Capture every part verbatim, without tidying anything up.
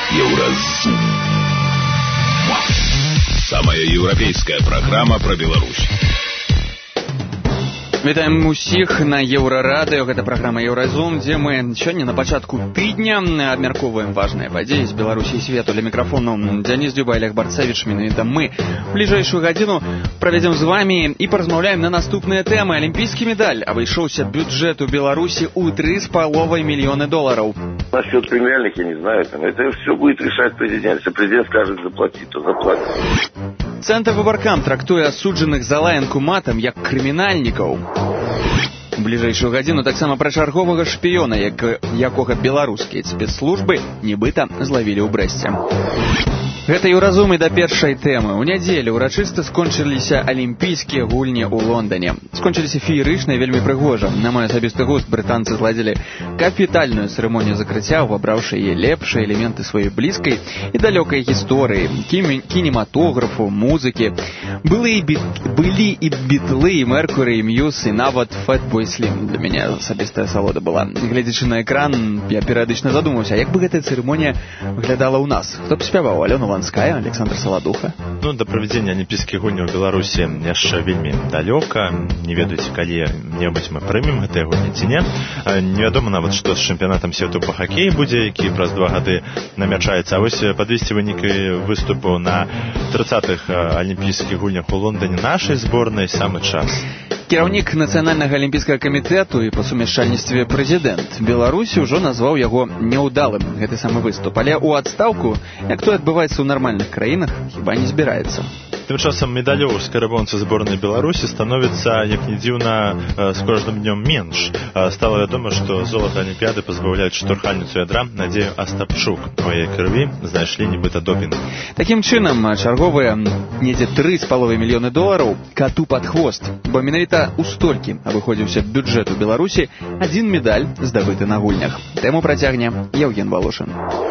Еўразум. Самая еўрапейская праграма пра Беларусь. Вітаем усіх на Еўрарадыё. Гэта праграма Еўразум, дзе мы сёння на пачатку тыдня абмяркоўваем важныя падзеі з Беларусі і свету. Для мікрафону Дзяніс Дзюба, Олег Барцевіч. Менавіта мы бліжэйшую гадзіну правядзем з вамі і паразмаўляем на наступныя тэмы. Алімпійскі медаль абышоўся бюджэту Беларусі ў тры з паловай мільёны долараў. Насчет премиальных, я не знаю, там, это все будет решать президент. Если президент скажет заплатить, то заплатит. Цэнтр Выбаркам трактуе асуджаных за лаянку матам як крымінальнікаў. У бліжэйшую гадзіну таксама пра чарговага шпіёна, як, якога беларускія спецслужбы нібыта злавілі ў Брэсце. Гэта Еўразум і да першай тэмы. У нядзелю ўрачыста скончыліся алімпійскія гульні ў Лондане. Скончыліся феерычна і вельмі прыгожа. На мой асабісты густ брытанцы зладзілі капітальную цырымонію закрыцця, увабраўшы яе лепшыя элементы сваёй блізкай і далёкай гісторыі, кінематографу, музыкі. Былі і, біт... Былі і бітлы, і Меркуры, і Мьюз, і нават Фэтбой Слім. Для мяне асабістая асалода была. Гледзячы на экран, я перыядычна задумаўся, як бы гэтая цырымонія выглядала ў нас. Хто б спяваў? Алёна Ланская, Александр Саладуха. Ну, да правядзення алімпійскіх гульняў у Беларусі яшчэ вельмі далёка. Не ведаеце, калі-небудзь мы прымем гэтыя гульні ці не. Невядома нават, што з чэмпіянатам свету па хакеі будзе, які праз два гады намячаецца. А вось падвесці вынікі выступу на трыццатых алімпійскіх гульнях у Лондане нашай зборнай самы час. Кіраўнік Нацыянальнага алімпійскага камітэту і па сумяшчальніцтве прэзідэнт Беларусі ўжо назваў яго няўдалым, гэты самы выступ. Але ў адстаўку, як то адбываецца ў нармальных краінах, хіба не збіраецца. Тым часам медалёў з скарыбонцы зборнай Беларусі становіцца, як не дзіўна, з кожным днём менш. Стала вядома, што золата алімпіяды пазбаўляюць штурхальніцу ядра Надзею Астапчук. У яе крыві знайшлі нібыта допінг. Такім чынам, чарговыя недзе тры з паловай мільёны долараў кату пад хвост, бо менавіта у столькі абыходзіўся бюджэту Беларусі адзін медаль, здабыты на гульнях. Тэму працягне Яўген Валошын.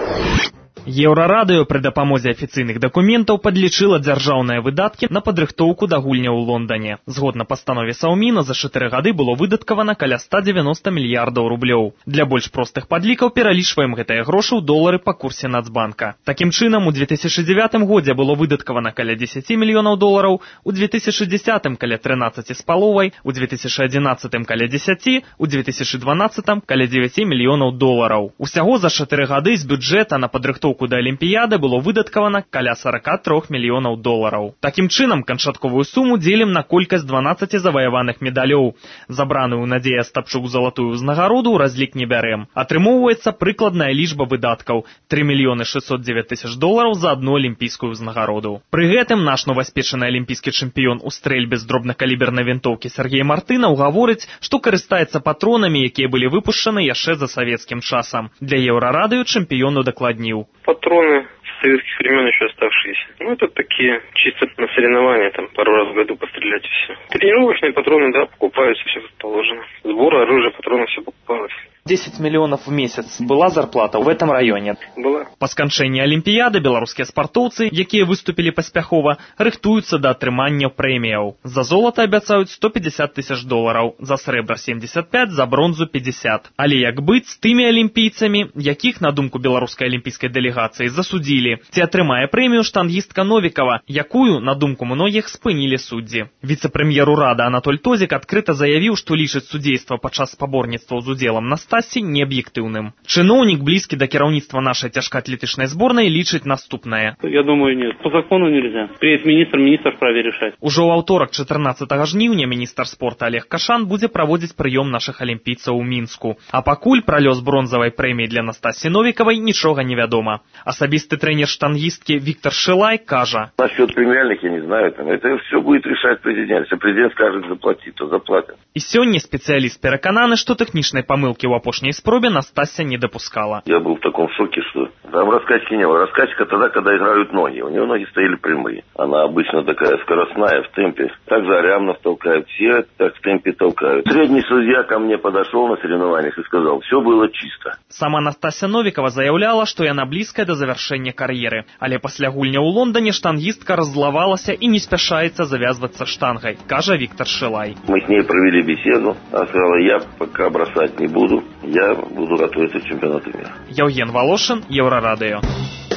Еўрарадыё пры дапамозе афіцыйных дакументаў падлічыла дзяржаўныя выдаткі на падрыхтоўку да гульняў у Лондане. Згодна пастанове Саўміна, за чатыры гады было выдаткавана каля ста дзевяноста мільярдаў рублёў. Для больш простых падлікаў пералічваем гэтыя грошы ў долары па курсе Нацбанка. Такім чынам, у две тысячы дзевятым годзе было выдаткавана каля дзесяць мільёнаў долараў, у две тысячы дзесятым каля трынаццаць з паловай, у две тысячы адзінаццатым каля дзесяць, у две тысячы дванаццатым каля дзевяць мільёнаў долараў. Усяго за чатыры гады з бюджэта на падрыхтоўку да алімпіяды было выдаткавана каля сорок три мільёнаў долараў. Такім чынам, канчатковую суму дзелім на колькасць дванаццаць заваяваных медалёў. Забраную ў Надзеі Астапчук залатую ўзнагароду ў разлік не бярэм. Атрымоўваецца прыкладная лічба выдаткаў – тры мільёны шэсцьсот дзевяць тысяч долараў за адну алімпійскую ўзнагароду. Пры гэтым наш новаспечаны алімпійскі чэмпіён у стрэльбе з дробнакалібернай вінтоўкі Сергей Мартынаў гаворыць, што карыстаецца патронамі, якія былі выпушчаны яшчэ за савецкім часам. Для Еўрарадыё чэмпіёну дакладніў. Патроны с советских времен еще оставшиеся. Ну, это такие чисто на соревнования, там, пару раз в году пострелять и все. Тренировочные патроны, да, покупаются, все как положено. Сбор оружия, патронов, все покупалось. десять миллионов в месяц была зарплата в этом районе? Была. Па сканчэнні алімпіяды беларускія спартоўцы, якія выступілі паспяхова, рыхтуюцца да атрымання прэміяў. За золата абяцаюць сто пятьдесят тысяч долараў, за срэбра семьдесят пять, за бронзу пятьдесят. Але як быць з тымі алімпійцамі, якіх, на думку беларускай алімпійскай дэлегацыі, засудзілі? Ці атрымае прэмію штангістка Новікова, якую, на думку многіх, спынілі суддзі? Віцэ-прэм'ер урада Анатоль Тозік адкрыта заявіў, што лічыць судзейства падчас спаборніцтваў з удзелам на Стасі неаб'ектыўным. Чыноўнік, блізкі да кіраўніцтва нашай цяжкаатлетычнай зборнай, лічыць наступнае. Я думаю, нет. По закону нельзя. Приедет министр, министр вправе решать. Ужо ў аўторак чатырнаццатага жніўня міністр спорта Олег Кашан будзе праводзіць прыём нашых алімпійцаў у Мінску. А пакуль пра лёс бронзавай прэміі для Настасі Новікавай нічога не вядома. Асабісты трэнер штангісткі Віктор Шылай кажа. Насчет премиальных, я не знаю, там, это все будет решать президент. Если президент скажет заплатить, то заплатят. І сёння спецыяліст перакананы, што тэхнічнай памылкі ў апошняй спробе Настасья не допускала. Я был в таком шоке, что там раскачки не было. Раскачка тогда, когда играют ноги. У нее ноги стояли прямые. Она обычно такая скоростная, в темпе. Так Зарямнов толкает. Все так в темпе толкают. Средний судья ко мне подошел на соревнованиях и сказал, все было чисто. Сама Настасья Новікова заяўляла, што яна блізкая да завяршэння кар'еры. Але пасля гульня ў Лондане штангістка раззлавалася і не спяшаецца завязвацца штангай, кажа Віктор Шылай. Мы с ней провели беседу. Она сказала, я пока бросать не буду. Я буду готовиться к чемпионату мира. Яўген Валошын, Еўрарадыё.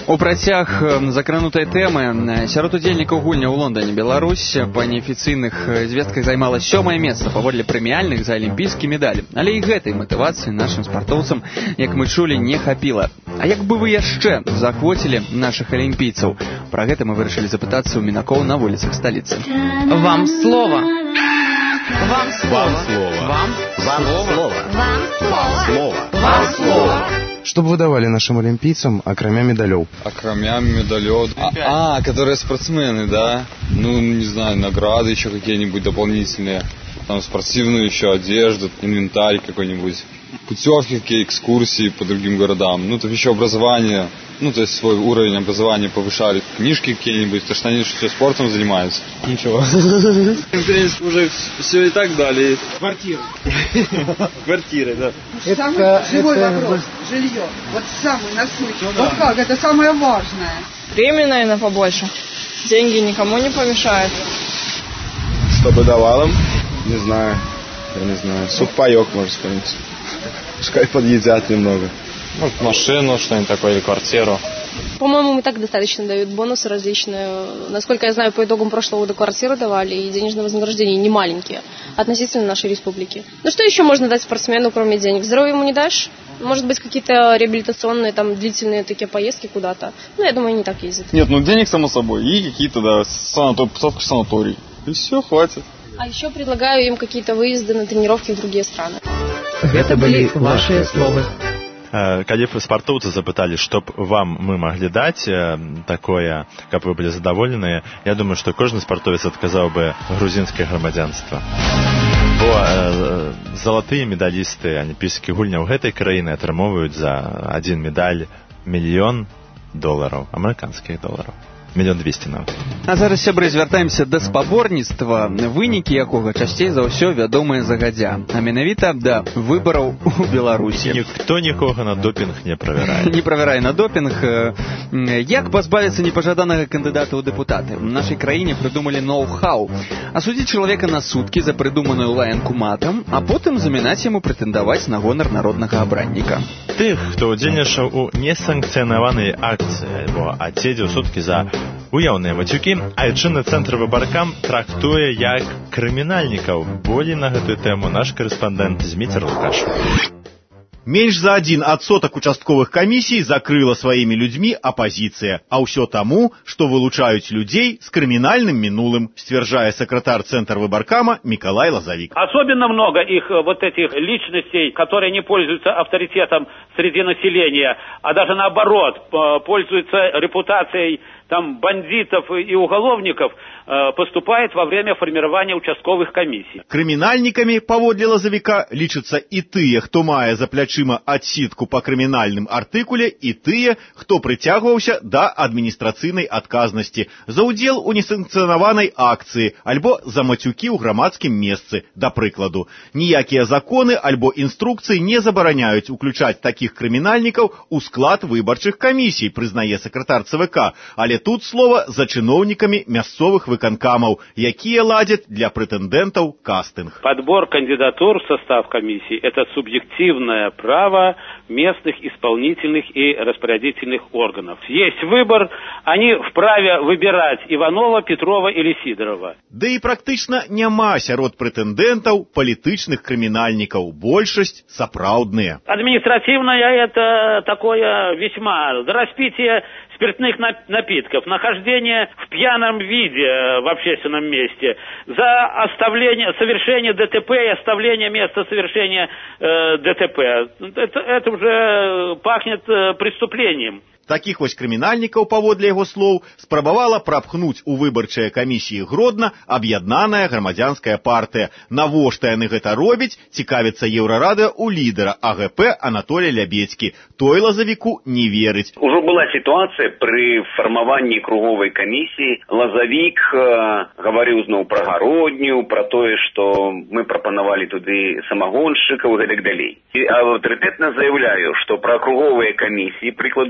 У працяг закранутай тэмы сярод удзельнікаў гульняў у Лондоне Беларусь па неафіцыйных звестках займала сёмае месца паводле прэміяльных за алімпійскі медаль. Але і гэтай матывацыі нашым спартоўцам, як мы чулі, не хапіла. А як бы вы яшчэ захвоцілі нашых алімпійцаў? Пра гэта мы вырашылі запытацца ў мінакоў на вуліцах сталіцы. Вам слова. Вам слова. Вам Вам слово. Вам слова. Вам слово. Что бы вы давали нашим олимпийцам, окромя медалёў? Окромя медалёв. А, а, которые спортсмены, да? Ну, не знаю, награды еще какие-нибудь дополнительные. Там спортивную еще одежду, инвентарь какой-нибудь. Путевки, какие экскурсии по другим городам. Ну, то еще образование. Ну, то есть свой уровень образования повышали. Книжки какие-нибудь, потому что они же все спортом занимаются. Ничего. В принципе, уже все и так дали. Квартиры. Квартиры, да. Это живой вопрос. Жилье. Вот самый насущный. Вот как? Это самое важное. Премии, наверное, побольше. Деньги никому не помешают. Что бы давал им? Не знаю. Я не знаю. Суп-паёк, можно сказать. Пускай подъедят немного. Ну, машину, что-нибудь такое, или квартиру. По-моему, мы так достаточно дают бонусы различные. Насколько я знаю, по итогам прошлого года квартиру давали, и денежные вознаграждения не маленькие относительно нашей республики. Ну что еще можно дать спортсмену, кроме денег? Здоровье ему не дашь? Может быть, какие-то реабилитационные, там, длительные такие поездки куда-то. Ну, я думаю, они так ездят. Нет, ну денег, само собой, и какие-то, да, санатории, посадку в санаторий. И все, хватит. А еще предлагаю им какие-то выезды на тренировки в другие страны. Это были ваши слова. Калі б спартоўцы запыталі, што б вам мы маглі даць такое, каб вы былі задаволеныя, я думаю, што кожны спартовец адказаў бы грузінскае грамадзянства. Бо э, залатыя медалісты алімпійскіх гульняў гэтай краіны атрымоўваюць за адзін медаль мільён долараў, амерыканскіх долараў. Мільён двісті нават. А зараз, сябры, звяртаемся да спаборніцтва, вынікі якога часцей за ўсё вядомыя загадзя. А менавіта да выбараў у Беларусі. Ніхто нікога на допінг не правярае. Не правярае на допінг. Як пазбавіцца непажаданага кандыдата ў дэпутаты? В нашай краіне прыдумалі ноу-хау. Асудзіць чалавека на суткі за прыдуманую лаянку матам, а потым замінаць яму прэтэндаваць на гонар народнага абранніка. Тых, хто ўдзельнічаў у несанкцыянаванай акцыі альбо адседзеў суткі за уяўныя мацюкі, айчынны цэнтр выбаркам трактуе як крымінальнікаў. Болей на гэтую тэму наш корэспандэнт Зміцер Лукаш. Меньш за один отсоток участковых комиссий закрыла своими людьми оппозиция, а ўсё тому, что вылучаюць людей с криминальным минулым, стверджае секретарь Центра выборкама Миколай Лозовик. Особенно много их вот этих личностей, которые не пользуются авторитетом среди населения, а даже наоборот, пользуются репутацией там бандитов и уголовников, поступает во время формирования участковых комиссий. Криминальниками, паводле Лозовика, лічацца і тыя, хто мае за плячыма адсідку па крымінальным артыкуле, і тыя, хто прыцягваўся да адміністрацыйнай адказнасці за ўдзел у несанкцыянаванай акцыі альбо за мацюкі ў грамадскім месцы, да прыкладу. Ніякія законы альбо інструкцыі не забараняюць уключаць такіх крымінальнікаў у склад выбарчых камісій, прызнае сакратар ЦВК, але тут слова за чыноўнікамі мясцовых выканкамаў, якія ладзяць для прэтэндэнтаў кастынг. Подбор кандидатур в состав комиссии – это субъективное право местных исполнительных и распорядительных органов. Есть выбор, они вправе выбирать Иванова, Петрова или Сидорова. Да и практычна няма сярод прэтэндэнтаў палітычных крымінальнікаў, большасць сапраўдныя. Административное – это такое весьма за распитие спиртных напитков, нахождение в пьяном виде в общественном месте, за оставление, совершение ДТП и оставление места совершения э, ДТП. Это, это уже пахнет э, преступлением. Такіх вось крымінальнікаў, паводле яго слоў, спрабавала прапхнуць у выбарчыя камісіі Гродна аб'яднаная грамадзянская партыя. Навошта яны гэта робяць, цікавіцца Еўрарада у лідара АГП Анатолия Лябедзькі. Той Лозовику не верыць. Ужо была ситуация при формовании круговой комиссии. Лозовик э, говорил зноў про Гародню, про то, что мы пропонували туды самогонщиков и так далее. И авторитетно заявляю, что про круговые комиссии, приклады, якія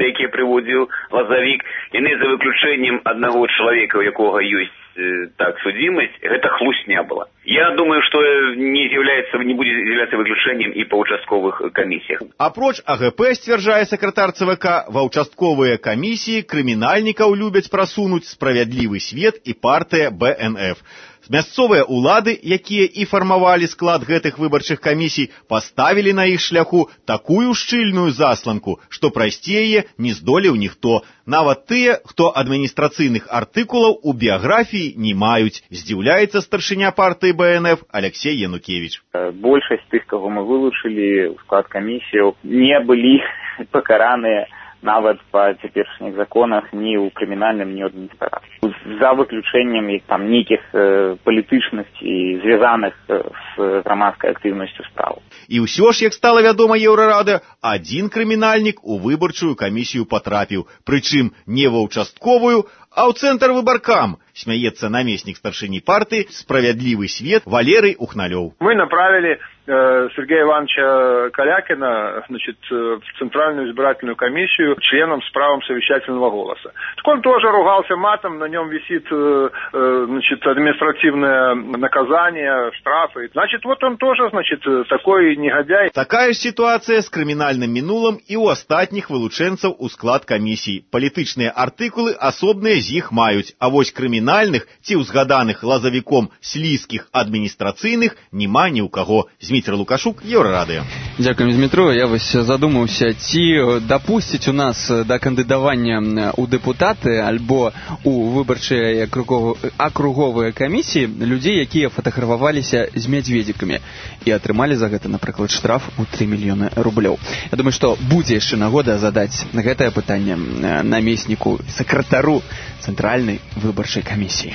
прыводзіў лазавік, яны за выключэннем аднаго чалавека, у якога ёсць так судзімасць, гэта хлусня была. Я думаю, што не з'яўляецца, не будзе з'яўляцца выключэннем і па ўчастковых камісіях. Апроч АГП, сцвярджае сакратар ЦВК, ва ўчастковыя камісіі крымінальнікаў любяць прасунуць Справядлівы свет і партыя Бэ Эн Эф. Мясцовыя ўлады, якія і фармавалі склад гэтых выбарчых камісій, паставілі на іх шляху такую шчыльную засланку, што прайсці яе не здолеў ніхто. Нават тыя, хто адміністрацыйных артыкулаў у біяграфіі не маюць, здзіўляецца старшыня партыі Бэ Эн Эф Алексей Янукевич. Большасць тых, каго мы вылучылі ў склад камісіяў, не былі пакараныя нават па цяперашніх законах ні ў крымінальным, ні ў адміністратыўным. За выключэннем там нейкіх э, палітычных і звязаных э, з грамадскай актыўнасцю спраў. І ўсё ж, як стала вядома Еўрарада, адзін крымінальнік у выбарчую камісію патрапіў, прычым не ва ўчастковую, а ў цэнтр выбаркам, смяецца намеснік старшыні партыі «Справядлівы свет» Валерый Ухналёў. Мы направили э, Сергея Ивановича Калякина, значит, в Центральную избирательную комиссию членом с правом совещательного голоса. Так он тоже ругался матом, на нем висит э, э, значит, административное наказание, штрафы. Значит, вот он тоже, значит, такой негодяй. Такая ж ситуация с крымінальным мінулым і ў астатніх вылучэнцаў у склад камісій. Палітычныя артыкулы асобныя з іх маюць, а вось крымінальных ці ўзгаданых лазавіком слізкіх адміністрацыйных няма ні ў каго. Зміцер Лукашук, Еўрарадыё. Дзякуем, Змітру. Я вось задумаўся, ці дапусціць у нас да кандыдавання ў дэпутаты альбо у выбарчыя акруговыя камісіі людзей, якія фатаграфаваліся з мядзведзікамі і атрымалі за гэта, напрыклад, штраф у тры мільёны рублёў. Я думаю, што будзе яшчэ нагода задаць гэтае пытанне намесніку, сакратару Цэнтральнай выбарчай камісіі.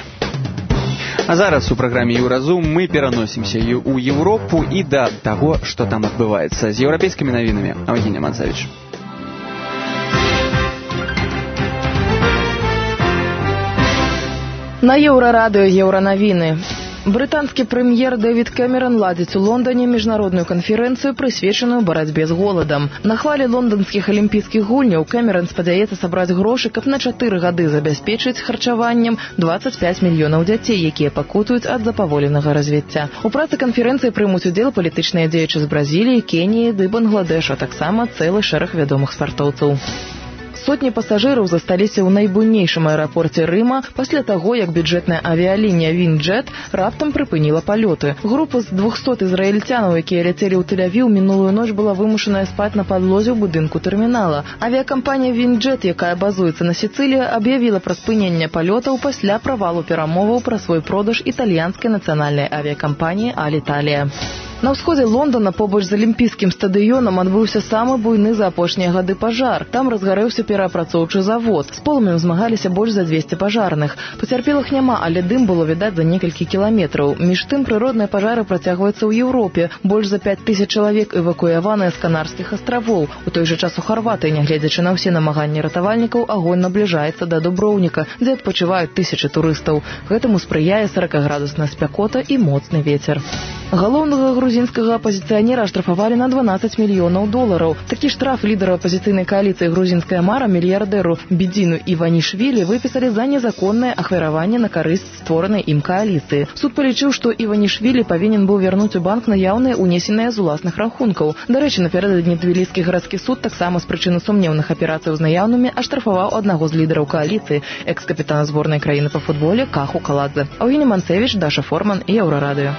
А зараз у праграме «Еўразум» мы пераносімся ў Еўропу і да таго, што там адбываецца. З еўрапейскімі навінамі Евгений Манцевич. На Еўрарадыё еўранавіны. Брытанскі прэм'ер Дэвід Кэмерон ладзіць у Лондоне міжнародную канферэнцыю, прысвечаную барацьбе з голадам. На хвалі лонданскіх алімпійскіх гульняў Кэмерон спадзяецца сабраць грошы, каб на чатыры гады забяспечыць харчаваннем дваццаць пяць мільёнаў дзяцей, якія пакутуюць ад запаволенага развіцця. У працы канферэнцыі прымуць удзел палітычныя дзеячы з Бразіліі, Кеніі ды Бангладэша, таксама цэлы шэраг вядомых спартоўцаў. Сотні пасажыраў засталіся ў найбуйнейшым аэрапорце Рыма пасля таго, як бюджэтная авіялінія «Вінджет» раптам прыпыніла палёты. Група з двухсот ізраільцянаў, якія ляцелі ў Тель-Авіў, мінулую ноч была вымушаная спаць на падлозе ў будынку тэрмінала. Авіякампанія «Вінджет», якая базуецца на Сіцыліі, аб'явіла пра спыненне палётаў пасля правалу перамоваў пра свой продаж італьянскай нацыянальнай авіякампаніі «Аліталія». На ўсходзе Лондона побач з алімпійскім стадыёнам адбыўся самы буйны за апошнія гады пажар. Там разгарэўся пераапрацоўчы завод. З полымем змагаліся больш за дзвесце пажарных. Пацярпелых няма, але дым было відаць за некалькі кіламетраў. Між тым прыродныя пажары працягваюцца ў Еўропе. Больш за пяць тысяч чалавек эвакуяваныя з Канарскіх астравоў. У той жа час у Харватыі, нягледзячы на ўсе намаганні ратавальнікаў, агонь набліжаецца да Дуброўніка, дзе адпачываюць тысячы турыстаў. Гэтаму спрыяе сорокаградусная спякота і моцны вецер. Галоўнага грузінскага апазіцыянера аштрафавалі на дванаццаць мільёнаў долараў. Такі штраф лідара апазіцыйнай кааліцыі «Грузінская мара» мільярдэру Бедзіну Іванішвілі выпісалі за незаконнае ахвяраванне на карысць створанай ім кааліцыі. Суд палічыў, што Іванішвілі павінен быў вярнуць у банк наяўныя унесеныя з уласных рахункаў. Дарэчы, напярэдадні Тбіліскі гарадскі суд таксама з прычыны сумнеўных аперацыяў з наяўнымі аштрафаваў аднаго з лідараў кааліцыі, экс-капітана зборнай краіны па футболе Каху Каладзе. Евгений Манцевич, Даша Форман і Еўрарадыё.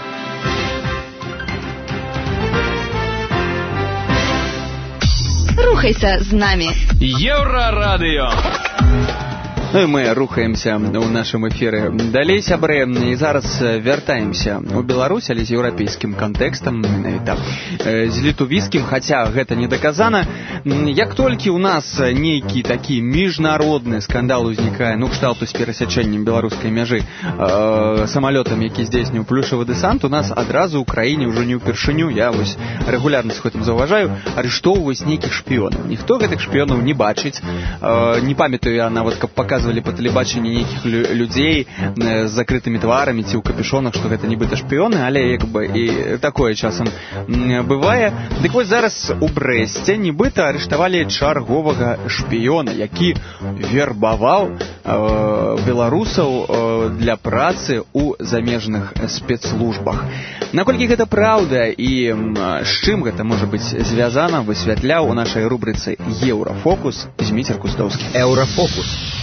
Рухайся з намі. Еўрарадыё. Ну і мы рухаемся ў нашым эфіры далей, сябры, і зараз вяртаемся ў Беларусь, але з еўрапейскім кантэкстам, менавіта з літувійскім, хаця гэта не даказана. Як толькі ў нас нейкі такі міжнародны скандал узнікае, ну, кшталту з перасячэннем беларускай мяжы э, самалётам, які здзейсніў плюшавы дэсант, у нас адразу ў краіне ўжо не ўпершыню, я вось рэгулярна з гэтым заўважаю, арыштоўваюць нейкіх шпіёнаў. Ніхто гэтых шпіёнаў не бачыць, э, не памятаю я нават, каб паказваць паказвалі па тэлебачанні нейкіх людзей з закрытымі тварамі ці ў капюшонах, што гэта нібыта шпіёны, але як бы і такое часам бывае. Дык вось зараз у Брэсце нібыта арыштавалі чарговага шпіёна, які вербаваў э, беларусаў э, для працы ў замежных спецслужбах. Наколькі гэта праўда і з чым гэта можа быць звязана, высвятляў у нашай рубрыцы «Еўрафокус» Зміцер Кустовскі. «Еўрафокус».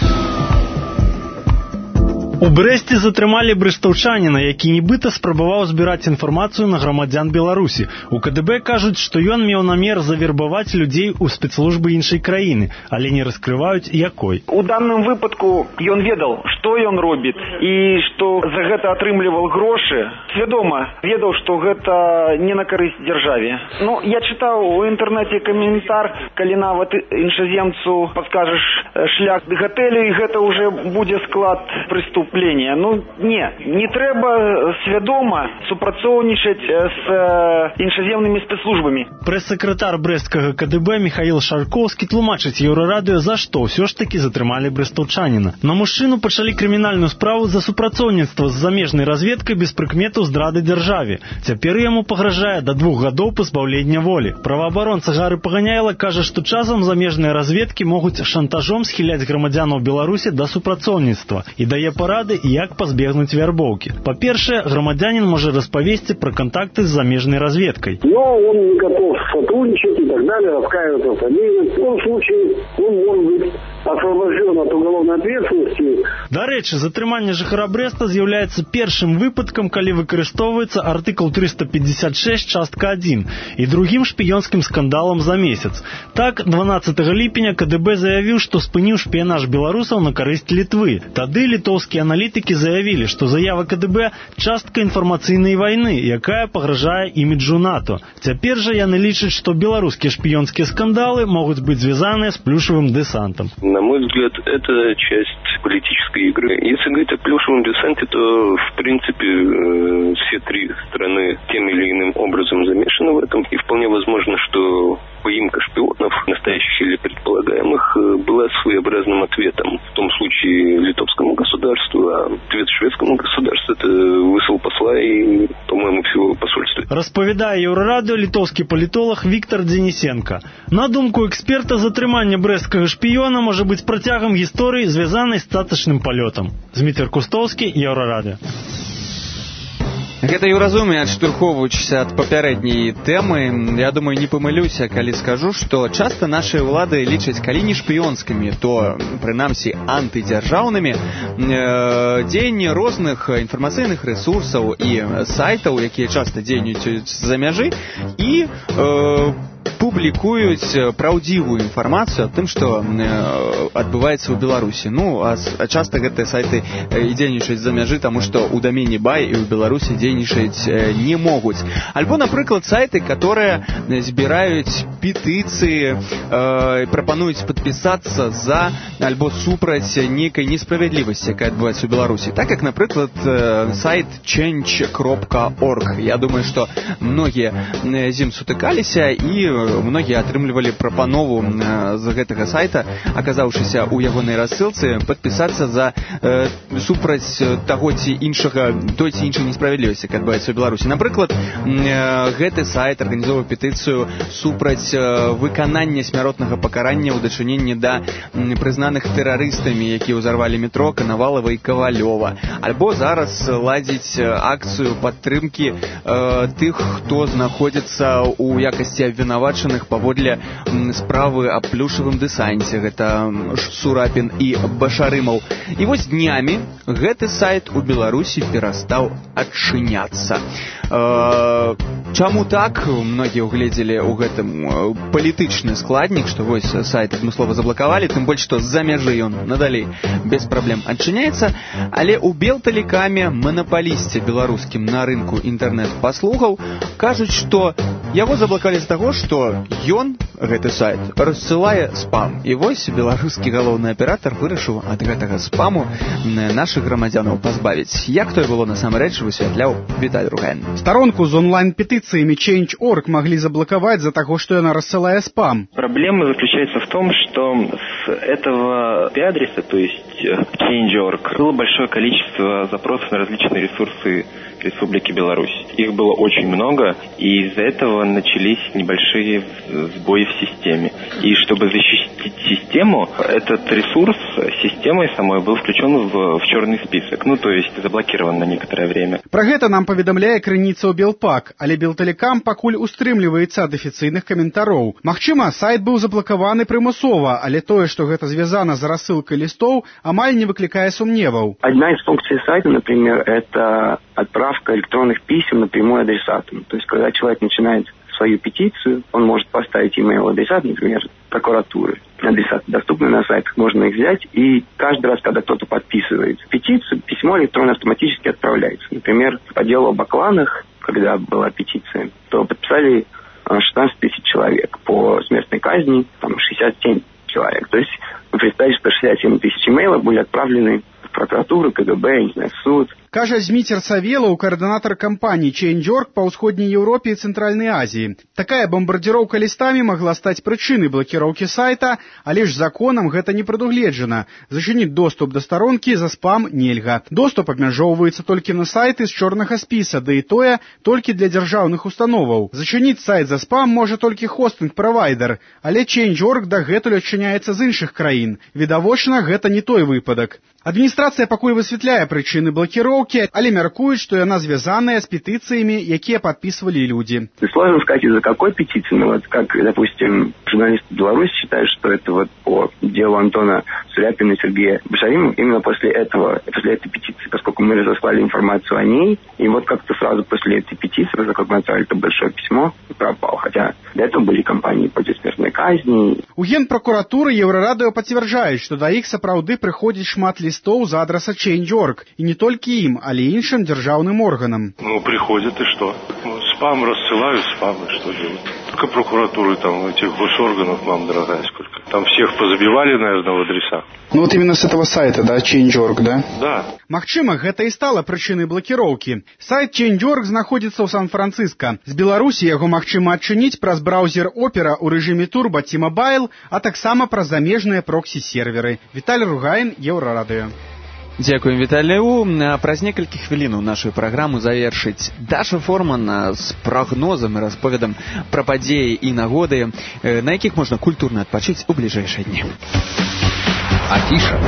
У Брэсце затрымалі брэстаўчаніна, які нібыта спрабаваў збіраць інфармацыю на грамадзян Беларусі. У КДБ кажуць, што ён меў намер завербаваць людзей у спецслужбы іншай краіны, але не раскрываюць якой. У данным выпадку ён ведаў, што ён робіць і што за гэта атрымліваў грошы. Свядома ведаў, што гэта не на карысць дзяржаве. Ну, я чытаў у інтэрнэце каментар, калі нават іншаземцу падскажаш шлях да гатэлю, і гэта ўжо будзе склад преступлення. Ну, не, не трэба свядома супрацоўнічаць з іншаземнымі спецслужбамі. Прэс-сакратар брэсцкага КДБ Міхаіл Шаркоўскі тлумачыць Еўрарадыё, за што ўсё ж такі затрымалі брэстаўчаніна. На мужчыну пачалі крымінальную справу за супрацоўніцтва з замежнай разведкай без прыкметаў здрады дзяржаве. Цяпер яму пагражае да двух гадоў пазбаўлення волі. Праваабаронца Гары Паганяйла кажа, што часам замежныя разведкі могуць шантажом схіляць грамадзянаў Беларусі да супрацоўніцтва і дае парады, як пазбегнуць вярбоўкі. Па-першае, грамадзянин можа распавесці пра контакты з замежнай разведкай. Но он не готов сотрудничать и так далее, раскаиваться в содеянном. В том случае он может быть освобожден от уголовной ответственности. Дарэчы, затрыманне жыхара Брэста з'яўляецца першым выпадкам, калі выкарыстоўваецца артыкул триста пятьдесят шесть частка один і другім шпіёнскім скандалам за месяц. Так, дванаццатага ліпеня КДБ заявіў, што спыніў шпіянаж беларусаў на карысць Літвы. Тады літоўскія аналітыкі заявілі, што заява КДБ частка інфармацыйнай вайны, якая пагражае іміджу НАТО. Цяпер жа яны лічаць, што беларускія шпіёнскія скандалы могуць быць звязаныя з плюшевым десантом. На мой взгляд, это часть политической игры. Если говорить о плюшевом десанте, то, в принципе, э, все три страны тем или иным образом замешаны в этом. И вполне возможно, что поимка шпионов, настоящих или предполагаемых, была своеобразным ответом. В том случае литовскому государству, а ответ шведскому государству — это высыл посла и, по-моему, всего посольства. Распавядае Еўрарадыё літоўскі палітолог Віктор Дзенісенка. На думку эксперта, затрыманне брэсцкага шпіёна можа быць працягам гісторыі, звязанай з цацачным палётам. Зміцер Кустовскі, Еўрарадыё. Гэта Еўразумie, адштурхоўваючыся ад папярэдняй тэмы, я думаю, не памылюся, калі скажу, што часта нашыя ўлады лічаць, калі не шпіёнскімі, то, прынамсі, антыдзяржаўнымі э, дзеянні розных інфармацыйных рэсурсаў і сайтаў, якія часта дзейнічаюць з-за мяжы, і э, публікуюць праўдзівую інфармацыю аб тым, што э, адбываецца ў Беларусі. Ну, а, а часта гэтыя сайты і дзейнічаюць з-за мяжы, таму што ў дамене бай і ў Беларусі дзейнічаць э, не могуць. Альбо, напрыклад, сайты, которые збіраюць петыцыі, э, прапануюць падпісацца за альбо супраць нейкай несправядлівасці, якая адбываецца ў Беларусі. Так як, напрыклад, э, сайт чэнч кропка орг. Я думаю, што многія з ім сутыкаліся і многія атрымлівалі прапанову з гэтага сайта, аказаўшыся ў ягонай рассылцы, падпісацца за э, супраць таго ці іншага, той ці іншай несправядлівасці, якая адбываецца ў Беларусі. Напрыклад, э, гэты сайт арганізоўвае петыцыю супраць э, выканання смяротнага пакарання ў дачыненні да э, прызнаных тэрарыстамі, якія ўзарвалі метро Канавалава і Кавалёва. Альбо зараз ладзіць акцыю падтрымкі э, тых, хто знаходзіцца ў якасці абвінавачаных паводле справы аб плюшевым дэсанце. Гэта Сурапін і Башарымаў. І вось днямі гэты сайт у Беларусі перастаў адчыняцца. Э, чаму так? Многія угледзелі ў гэтым палітычны складнік, што вось сайт адмыслова заблакавалі, тым больш, што з-за мяжы ён надалей без праблем адчыняецца. Але ў Белтэлекаме, манапалісце беларускім на рынку інтэрнэт-паслугаў, кажуць, што яго заблакавалі з таго, што ён, гэты сайт, рассылае спам. І вось беларускі галоўны аператар вырашыў ад гэтага спаму нашых грамадзянаў пазбавіць. Як тое было насамрэч, высвятляў Віталь Ругайн. Старонку з онлайн-петыцыямі чэнч кропка орг могли заблокаваць за таго, што яна рассылае спам. Проблема заключается в том, что этого адреса, то есть change точка org, было большое количество запросов на различные ресурсы Республики Беларусь. Их было очень много, и из-за этого начались небольшие сбои в системе. И чтобы защитить систему, этот ресурс системой самой был включен в, в черный список, ну то есть заблокирован на некоторое время. Про гэта нам паведамляе крыніца ў Белпак, але Белтэлекам пакуль устрымліваецца ад афіцыйных каментароў. Магчыма, сайт быў заблакаваны прымусова, але тое, што гэта звязана з рассылкай лістоў, амаль не выклікае сумневаў. Одна из функций сайта, например, это отправка электронных писем напрямую адресатам. То есть, когда человек начинает свою петицию, он может поставить email адресат, например, прокуратуры. Адресаты доступны на сайтах, можно их взять, и каждый раз, когда кто-то подписывает петицию, письмо электронно автоматически отправляется. Например, по делу об Бакланах, когда была петиция, то подписали шестнадцать тысяч человек. По смертной казни там шестьдесят семь человек. То есть, вы представьте, что шестьдесят семь тысяч имейлов были отправлены в прокуратуру, КГБ, не знаю, в суд. Кажа Зміцер Савелаў, каардынатар кампаніі change точка org па ўсходняй Еўропе і Цэнтральнай Азіі. Такая бомбардзіроўка лістамі магла стаць прычынай блакіроўкі сайта, але ж законам гэта не прадугледжана. Зачыніць доступ да старонкі за спам нельга. Доступ абмяжоўваецца толькі на сайты з чорнага спіса, да і тое толькі для дзяржаўных установаў. Зачыніць сайт за спам можа толькі хостынг-правайдер, але change точка org дагэтуль адчыняецца з іншых краін. Відавочна, гэта не той выпадак. Адміністрацыя пакуль высвятляе прычыны блакіроўкі, але мяркуюць, што яна звязаная з петыцыямі, якія подписывали люди. Сложно сказать, из-за какой петиции, но вот как, допустим, журналисты Беларуси считают, что это вот по делу Антона Суляпина и Сергея Башаримова именно после этого, после этой петиции, поскольку мы разослали информацию о ней, и вот как-то сразу после этой петиции, как мы отправили это большое письмо, пропал. Хотя до этого были кампании против смертной казни. У Генпрокуратуры Еўрарадыё пацвярджаюць, што да іх сапраўды прыходзіць шмат лістоў з адраса change точка org, і не толькі ім, але і іншым дзяржаўным органам. Ну, приходят, и что? Спам рассылаю, спам, и что делать? Только прокуратуры, там, этих госорганов, мам дорогая, сколько. Там всех позабивали, наверное, в адресах. Ну вот именно с этого сайта, да, change точка org, да? Да. Магчыма, гэта і стала прычынай блакіроўкі. Сайт change точка org знаходзіцца ў Сан-Франциско. З Беларусі яго магчыма адчыніць праз браузер Opera ў рэжыме Turbo T-Mobile, а таксама праз замежныя проксі-серверы. Віталій Ругаін, Еўрарадыё. Дзякуем, Віталію. Праз некалькі хвілінаў нашу праграму завершыць Даша Форман з прагнозам і расповедам пра падзеі і нагоды, на якіх можна культурна адпачыць у бліжэйшыя дні. Афіша.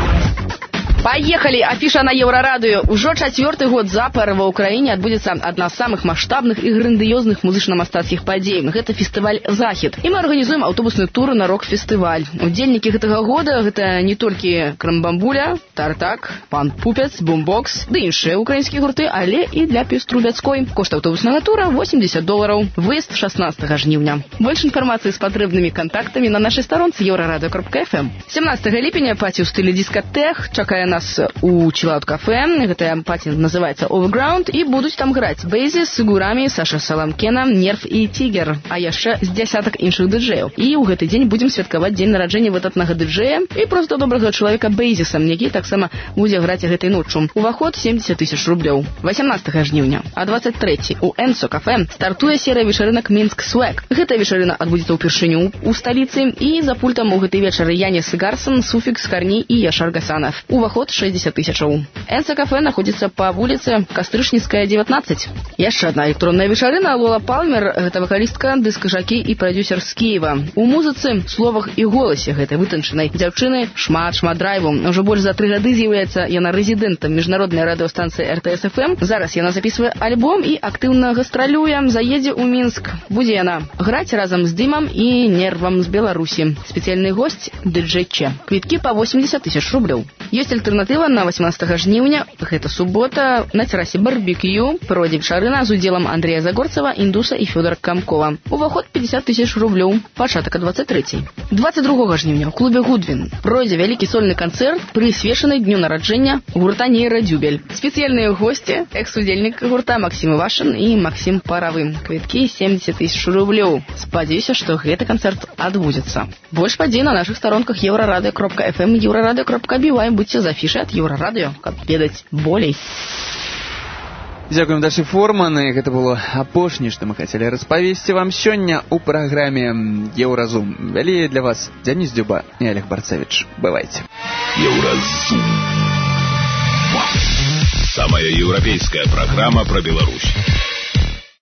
Поехали! Афиша на Еврорадио. Уже четвертый год запар в Украине отбудется одна из самых масштабных и грандиозных музычно-мастацких подей. Это фестиваль «Захід». И мы организуем автобусный тур на рок-фестиваль. Удзельники этого года это не только Крамбамбуля, Тартак, Пан Пупец, Бумбокс, да іншыя украинские гурты, але и для Пеструбецкой. Кошт автобусного тура восемьдесят долларов. Выезд шестнадцатого жнівня. Больше информации с потребными контактами на нашей сторонце еврорадио точка эф эм. семнадцатого ліпеня паці ў стылі дискотех чакае нас у Чилаут кафе. Гэта паці называется Overground, и будуць там граць Бейзис, Гурами, Саша Саламкена, Нерв и Тигер, а яшчэ з дзясятак іншых дыджэяў. І ў гэты дзень будзем святкаваць дзень нараджэння выдатнага дыджэя і проста добрага чалавека Бейзиса, які таксама будзе граць гэтай ноччу. Уваход семьдесят тысяч рублёў. восемнадцатого жнівня, а двадцать третьего у Энсо кафе стартуе серыя вечарынак Мінск Swag. Гэта вечарына адбудзецца ўпершыню ў сталіцы, і за пультам у гэтай вечары Янис Гарсон, Суфикс, Корни и Яшар Гасанов. Уваход шестьдесят тысяч. Энсо кафе находится по улице Кастрычніцкая, девятнадцать. Яшчэ одна электронная вечарына. Лола Палмер, гэта вокалистка, дыска-жакі и продюсер з Киева. У музыцы, словах и голосе гэтай вытанчанай дзяўчыны шмат-шмат драйву. Уже больше за три гады з'яўляецца яна рэзідэнтам міжнароднай радыёстанцыі эр тэ эс эф эм. Зараз яна записывае альбом и актыўна гастралюе. Заедзе ў Мінск. Будзе яна граць разам з Дымам и Нервам з Беларусі. Спецыяльны госць дыджэй Че. Квіткі по восемьдесят тысяч рублёў. Ёсць альтэрнатыва на восемнадцатого жнівня, гэта субота, на террасе барбекю пройдзе вечарына з удзелам Андрея Загорцева, Індуса і Фёдора Камкова. Уваход пятьдесят тысяч рублёў, пачатак двадцать третьего. двадцать другого жнівня ў клубе Гудвин пройдзе вялікі сольны канцэрт, прысвечаны дню нараджэння гурта Нейрадзюбель. Спецыяльныя госці, экс-удзельнік гурта Максим Ивашин і Максим Паравы. Квіткі семьдесят тысяч рублёў. Спадзяюся, што гэты канцэрт адбудзецца. Больш падзей на нашых старонках еврорадио точка эф эм и еврорадио точка би вай. Будьте за афишей от Еврорадио, как ведать болей. Дзякуем, Дашы Форманы. Гэта было апошняе, што мы хацелі распавесці вам сёння ў праграме Еўразум. Вялі для вас Дзяніс Дзюба і Олег Барцевіч. Бывайце. Еўразум. Самая европейская программа про Беларусь.